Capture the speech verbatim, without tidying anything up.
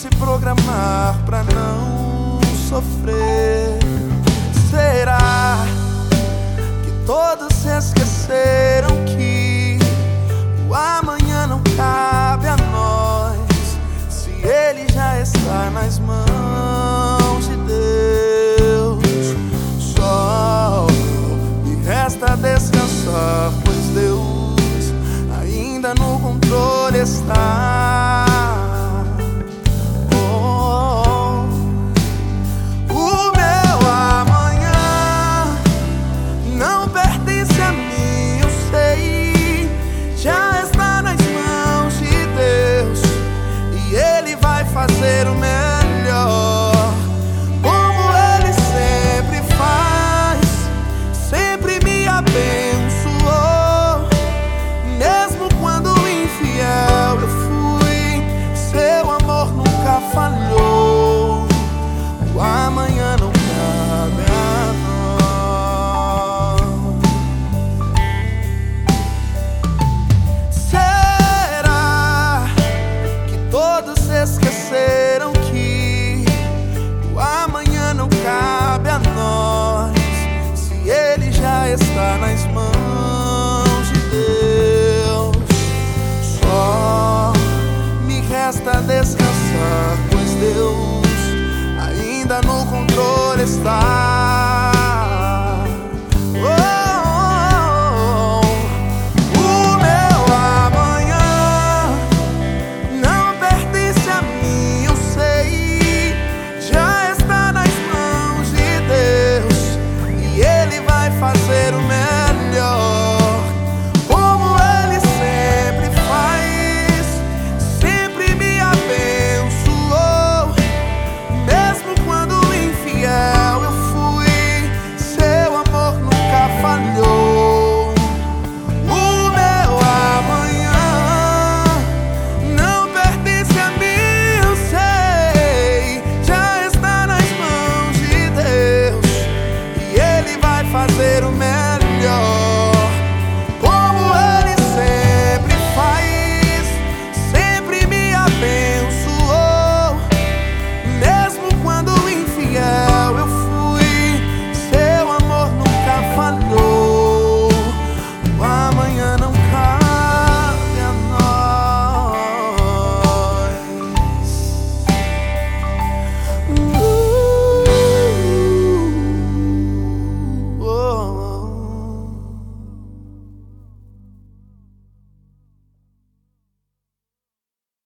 se programar pra não sofrer. Será que todos se esqueceram que o amanhã não cabe a nós, se ele já está nas mãos de Deus? Só me resta descansar, pois Deus ainda no controle está.